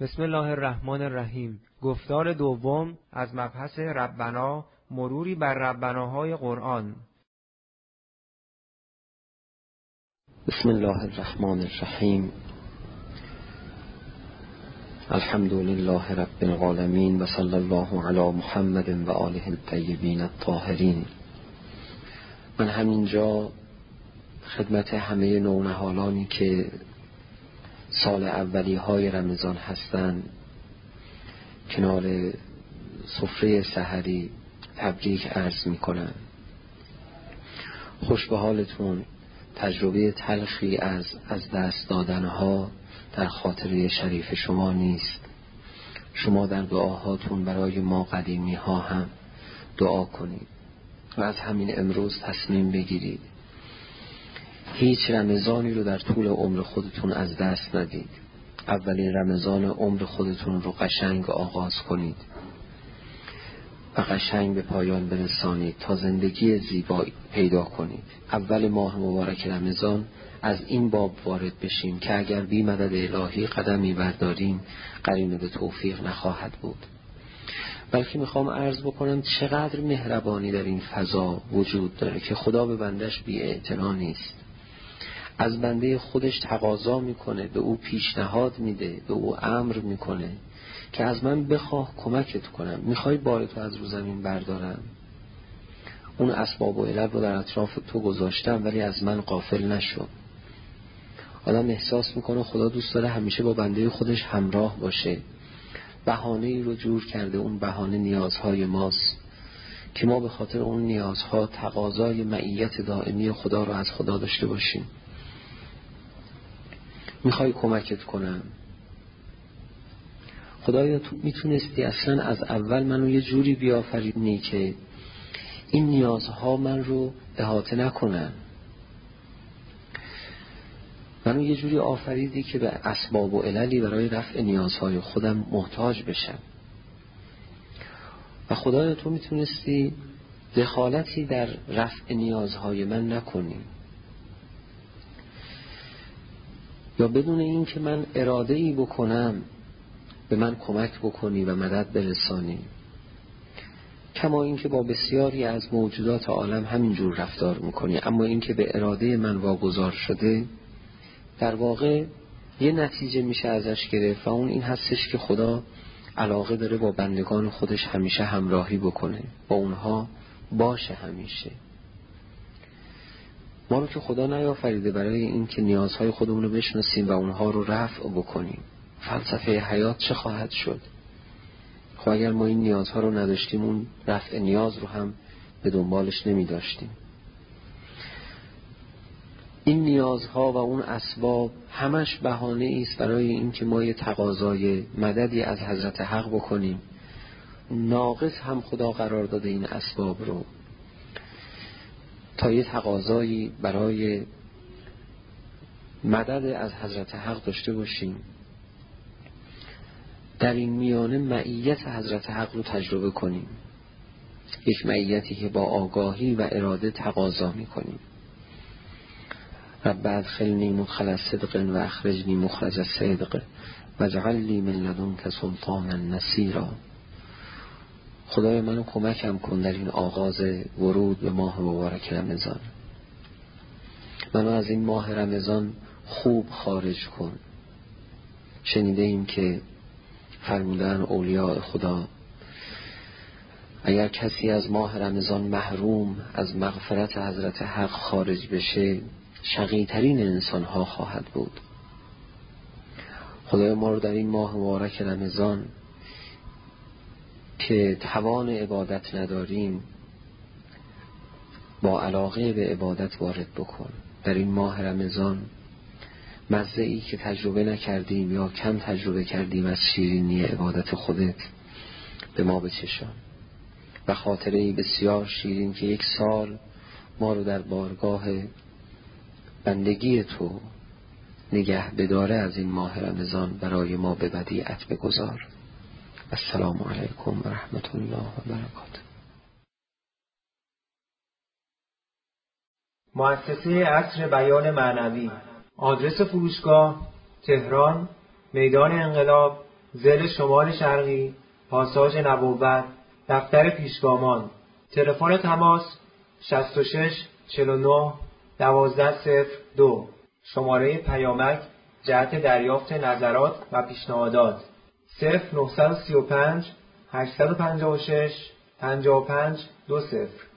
بسم الله الرحمن الرحیم. گفتار دوم از مبحث ربنا، مروری بر ربناهای قرآن. بسم الله الرحمن الرحیم. الحمد لله رب العالمین و صلی الله علی محمد و آله الطیبین الطاهرین. من همینجا خدمت همه نونهالانی که سال اولی های رمضان هستند کنار سفره سحری تبریک عرض می کنم. خوش به حالتون. تجربه تلخی از دست دادنها در خاطره شریف شما نیست. شما در دعاهاتون برای ما قدیمی ها هم دعا کنید و از همین امروز تصمیم بگیرید هیچ رمضانی رو در طول عمر خودتون از دست ندید. اولین رمضان عمر خودتون رو قشنگ آغاز کنید و قشنگ به پایان برسانید تا زندگی زیبایی پیدا کنید. اول ماه مبارک رمضان از این باب وارد بشیم که اگر بی مدد الهی قدمی برداریم قرین به توفیق نخواهد بود. بلکه میخوام عرض بکنم چقدر مهربانی در این فضا وجود داره که خدا به بندش بی اعتنا نیست. از بنده خودش تقاضا میکنه، به او پیشنهاد میده، به او امر میکنه که از من بخواه کمکت کنم. میخوای بارتو از رو زمین بردارم؟ اون اسباب و علل رو در اطراف تو گذاشتم ولی از من غافل نشو. آدم احساس میکنه خدا دوست داره همیشه با بنده خودش همراه باشه. بهانه ای رو جور کرده، اون بهانه نیازهای ماست که ما به خاطر اون نیازها تقاضای معیت دائمی خدا رو از خدا داشته باشیم. میخوای کمکت کنم؟ خدایا تو میتونستی اصلا از اول منو یه جوری بیافرینی که این نیازها من رو احاطه نکنن. منو یه جوری آفریدی که به اسباب و عللی برای رفع نیازهای خودم محتاج بشم. و خدایا تو میتونستی دخالتی در رفع نیازهای من نکنی، یا بدون این که من اراده ای بکنم به من کمک بکنی و مدد برسانی. کما این که با بسیاری از موجودات عالم همینجور رفتار میکنی، اما این که به اراده من واگذار شده در واقع یه نتیجه میشه ازش گرفت و اون این هستش که خدا علاقه داره با بندگان خودش همیشه همراهی بکنه، با اونها باشه همیشه. ما رو که خدا نیافریده برای این که نیازهای خودمون رو بشناسیم و اونها رو رفع بکنیم. فلسفه حیات چه خواهد شد؟ خب اگر ما این نیازها رو نداشتیم اون رفع نیاز رو هم به دنبالش نمی داشتیم. این نیازها و اون اسباب همش بهانه ایست برای این که ما یه تقاضای مددی از حضرت حق بکنیم. ناقص هم خدا قرار داده این اسباب رو تا یه تقاضایی برای مدد از حضرت حق داشته باشیم. در این میانه معیت حضرت حق رو تجربه کنیم، یک معیتی که با آگاهی و اراده تقاضا میکنیم. رب ادخلنی مدخل صدق و اخرجنی مخرج صدق واجعل لی من لدنک سلطانا نصیرا. خدای منو کمکم کن در این آغاز ورود به ماه مبارک رمضان. منو از این ماه رمضان خوب خارج کن. شنیده ایم که فرمودن اولیاء خدا اگر کسی از ماه رمضان محروم از مغفرت حضرت حق خارج بشه شقی ترین انسان ها خواهد بود. خدای ما رو در این ماه مبارک رمضان که توان عبادت نداریم با علاقه به عبادت وارد بکن. در این ماه رمضان مزه ای که تجربه نکردیم یا کم تجربه کردیم از شیرینی عبادت خودت به ما بچشان و خاطره بسیار شیرین که یک سال ما رو در بارگاه بندگی تو نگه بداره از این ماه رمضان برای ما به ودیعت بگذار. السلام علیکم و رحمت الله و برکاته. مؤسسه عصر بیان معنوی. آدرس فروشگاه: تهران، میدان انقلاب، ضلع شمال شرقی، پاساژ نبوت، دفتر پیشگامان. تلفن تماس 66 49 1202. شماره پیامک جهت دریافت نظرات و پیشنهادات 0935 856 55 20.